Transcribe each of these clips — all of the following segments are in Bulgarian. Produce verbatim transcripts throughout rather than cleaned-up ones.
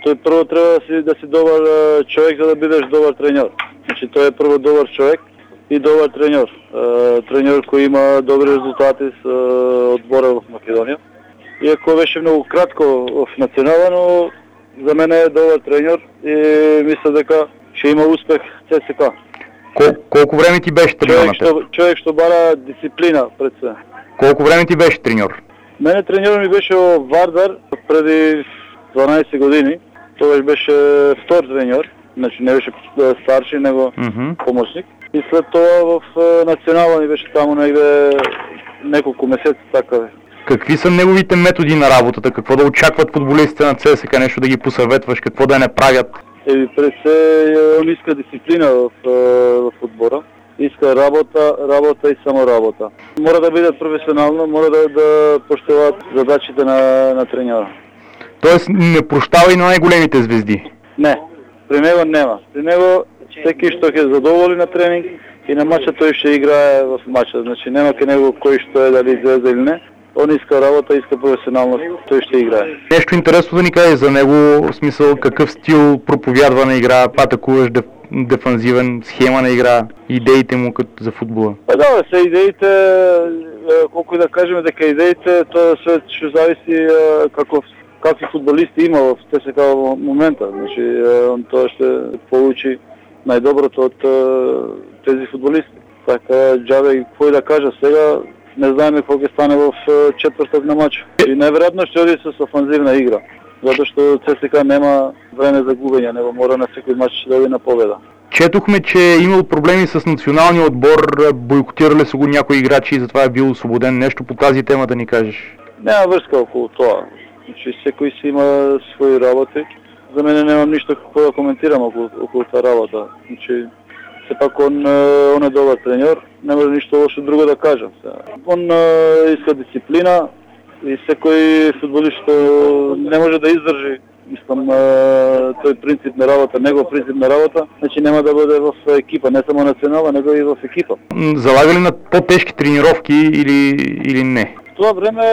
Той първо трябва да си, да си добър а, човек, за да бидеш добър треньор. Значи той е първо добър човек и добър треньор. А, треньор, който има добри резултати с а, отбора в Македония. И ако беше много кратко в национала, но за мен е добър треньор и мисля дека ще има успех в ЦСКА. Кол- колко време ти беше треньор на теб? Човек ще бара дисциплина пред себе. Колко време ти беше треньор? Мене треньор ми беше в Вардар преди дванайсет години. Той беше втор треньор, значи не беше старши, него mm-hmm. помощник. И след това в национала ми беше там негде неколко месеца така. Какви са неговите методи на работата? Какво да очакват футболистите на ЦСКА? Нещо да ги посъветваш? Какво да не правят? Еми, пред се, он иска дисциплина в, в отбора. Иска работа, работа и само работа. Мора да бъдат професионално, мора да, да поштеват задачите на, на треньора. Тоест не прощава и на най-големите звезди? Не, при него няма. При него всеки, що е задоволен на тренинг и на матча, той ще играе в матча. Значи няма към него кой ще е, дали звезда или не. Он иска работа, иска професионалност, той ще играе. Нещо интересно да ни кажеш за него, в смисъл какъв стил проповядва на игра, атакуваш, деф, дефанзивен, схема на игра, идеите му като за футбола? А да, са идеите, колко и да кажем, дека идеите, това ще зависи какъв, какви футболисти има в ЦСКА в момента. Значи, той ще получи най-доброто от тези футболисти. Така, джабе, какво и да кажа сега, не знаем какво ще стане в четвъртък на матча. И най-вероятно ще оди с офанзивна игра, защото ЦСКА няма време за губење, него мора на всеки матч да оди на победа. Четохме, че е имал проблеми с националния отбор, бойкотирали са го някои играчи и затова е бил освободен. Нещо по тази тема да ни кажеш? Няма връзка около това. Значи, всеки си има свои работи. За мен нямам нищо какво да коментирам около, около тази работа. Значи, все пак он, он е добър треньор, не може нищо лошо друго да кажа. Он е, иска дисциплина и всеки футболист не може да издържи, мислам, той принцип на работа, негов принцип на работа, значи няма да бъде в екипа, не само национална, него и в екипа. Залага ли на по-тежки тренировки или, или не? В това време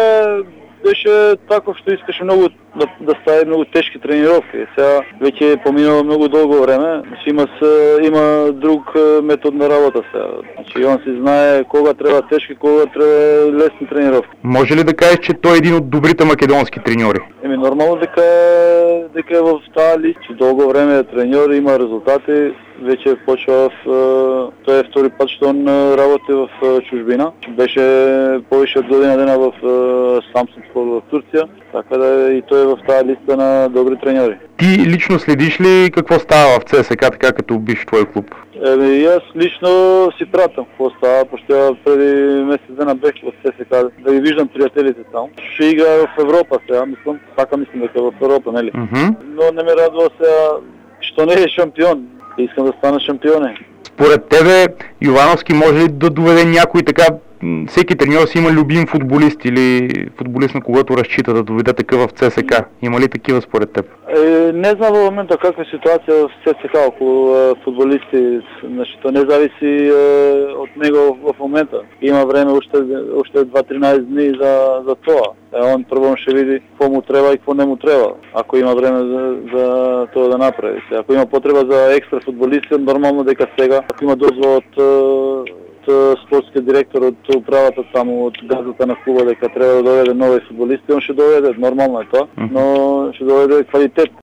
беше таков, що искаше много да, да стави много тежки тренировки. Сега вече е поминало много дълго време. Има, с, има друг метод на работа сега. Значи он си знае кога трябва тежки, кога трябва лесни тренировки. Може ли да кажеш, че той е един от добрите македонски треньори? Еми нормално дека, дека е в тази лист, че дълго време е треньор, има резултати. Вече почва в... Той е втори път, що он работи в чужбина. Беше повече от година дена в Самсунспор в Турция, така да и той е в тази листа на добри треньори. Ти лично следиш ли какво става в ЦСКА, така като биш твой клуб? Еми, аз лично си пратам какво става, почти преди месец дена бех в ЦСКА, да ги виждам приятелите там. Ще играе в Европа сега, мислям, така мислям дека в Европа, нели? Mm-hmm. Но не ме радва сега, що не е шампион. Искам да стана шампионе. Според тебе, Йовановски може ли да доведе някой така, всеки треньор си има любим футболист или футболист, на когото разчита да доведе такъв в ЦСКА? Има ли такива според теб? Е, не знам в момента каква е ситуация в ЦСКА около е, футболисти, защото не зависи е, от него в, в момента. Има време още, още два-тринайсет дни за, за това. Е, он първо ще види какво му трябва и какво не му трябва, ако има време за, за това да направи. Ако има потреба за екстра футболисти, нормално дека сега, ако има дозвол от спортския директор, от управата само, от газата на клуба, дека трябва да доведе нови футболисти, он ще доведе, нормално е това, но ще доведе квалитет.